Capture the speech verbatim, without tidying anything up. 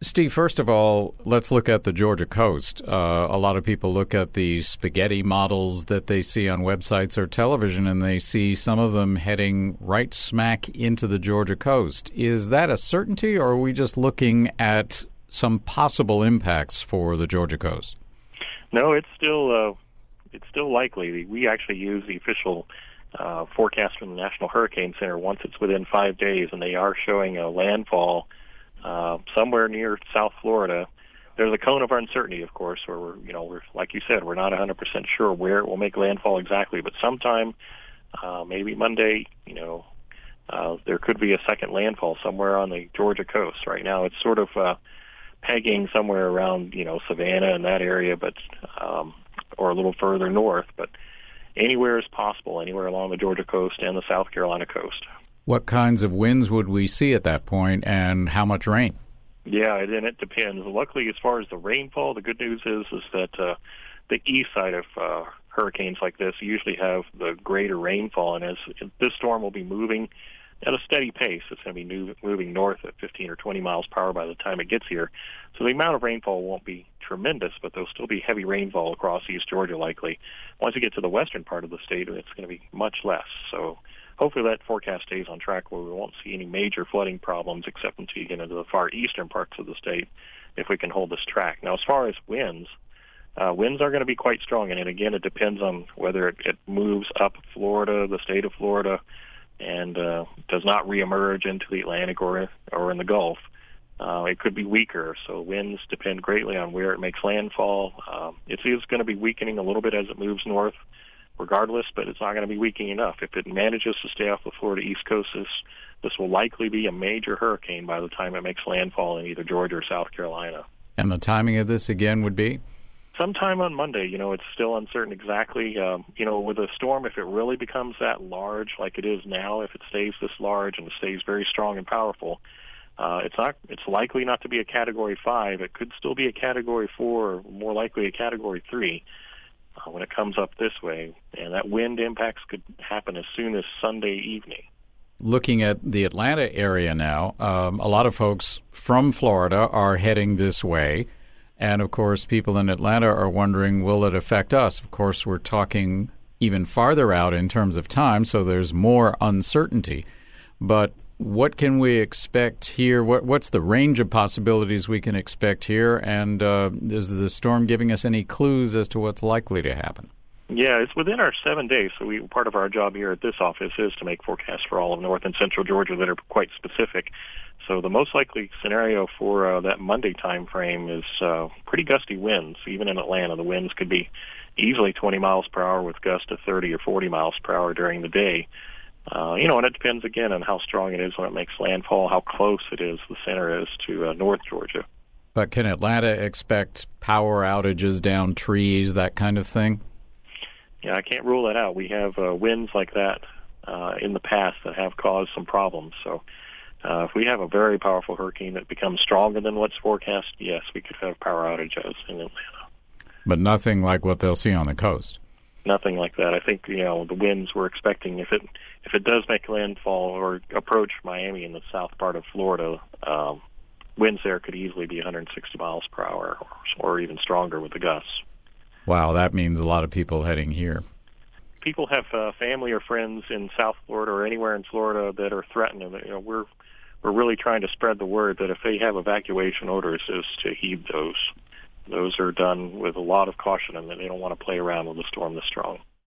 Steve, first of all, let's look at the Georgia coast. Uh, a lot of people look at the spaghetti models that they see on websites or television, and they see some of them heading right smack into the Georgia coast. Is that a certainty, or are we just looking at some possible impacts for the Georgia coast? No, it's still uh, it's still likely. We actually use the official uh, forecast from the National Hurricane Center once it's within five days, and they are showing a landfall Uh, somewhere near South Florida. There's a cone of uncertainty, of course, where we're, you know, we're like you said, we're not one hundred percent sure where it will make landfall exactly, but sometime, uh, maybe Monday, you know, uh, there could be a second landfall somewhere on the Georgia coast. Right now, it's sort of uh, pegging somewhere around, you know, Savannah and that area, but um, or a little further north, but anywhere is possible, anywhere along the Georgia coast and the South Carolina coast. What kinds of winds would we see at that point, and how much rain? Yeah, and it depends. Luckily, as far as the rainfall, the good news is is that uh, the east side of uh, hurricanes like this usually have the greater rainfall, and as this storm will be moving at a steady pace, it's going to be new, moving north at fifteen or twenty miles per hour by the time it gets here. So the amount of rainfall won't be tremendous, but there'll still be heavy rainfall across East Georgia likely. Once you get to the western part of the state, it's going to be much less. So hopefully that forecast stays on track where we won't see any major flooding problems except until you get into the far eastern parts of the state if we can hold this track. Now, as far as winds, uh, winds are going to be quite strong, and again, it depends on whether it, it moves up Florida, the state of Florida, and uh, does not reemerge into the Atlantic or, or in the Gulf. Uh, it could be weaker, so winds depend greatly on where it makes landfall. Um, it is going to be weakening a little bit as it moves north, regardless, but it's not going to be weakening enough. If it manages to stay off the Florida East Coast, this, this will likely be a major hurricane by the time it makes landfall in either Georgia or South Carolina. And the timing of this, again, would be? Sometime on Monday. You know, it's still uncertain exactly. Um, you know, with a storm, if it really becomes that large like it is now, if it stays this large and it stays very strong and powerful, uh, it's not. It's likely not to be a Category five. It could still be a Category four, or more likely a Category three. Uh, when it comes up this way, and that wind impacts could happen as soon as Sunday evening. Looking at the Atlanta area now, um, a lot of folks from Florida are heading this way, and of course people in Atlanta are wondering, will it affect us? Of course, we're talking even farther out in terms of time, so there's more uncertainty. But what can we expect here? What, what's the range of possibilities we can expect here? And uh, is the storm giving us any clues as to what's likely to happen? Yeah, it's within our seven days. So we part of our job here at this office is to make forecasts for all of north and central Georgia that are quite specific. So the most likely scenario for uh, that Monday time frame is uh, pretty gusty winds. Even in Atlanta, the winds could be easily twenty miles per hour with gusts of thirty or forty miles per hour during the day. Uh, you know, and it depends, again, on how strong it is when it makes landfall, how close it is, the center is, to uh, North Georgia. But can Atlanta expect power outages down trees, that kind of thing? Yeah, I can't rule that out. We have uh, winds like that uh, in the past that have caused some problems. So uh, if we have a very powerful hurricane that becomes stronger than what's forecast, yes, we could have power outages in Atlanta. But nothing like what they'll see on the coast? Nothing like that. I think, you know, the winds we're expecting, if it if it does make landfall or approach Miami in the south part of Florida, um, winds there could easily be one hundred sixty miles per hour or, or even stronger with the gusts. Wow, that means a lot of people heading here. People have uh, family or friends in South Florida or anywhere in Florida that are threatened. And, you know, we're we're really trying to spread the word that if they have evacuation orders, is to heed those. Those are done with a lot of caution, and they don't want to play around with a storm this strong.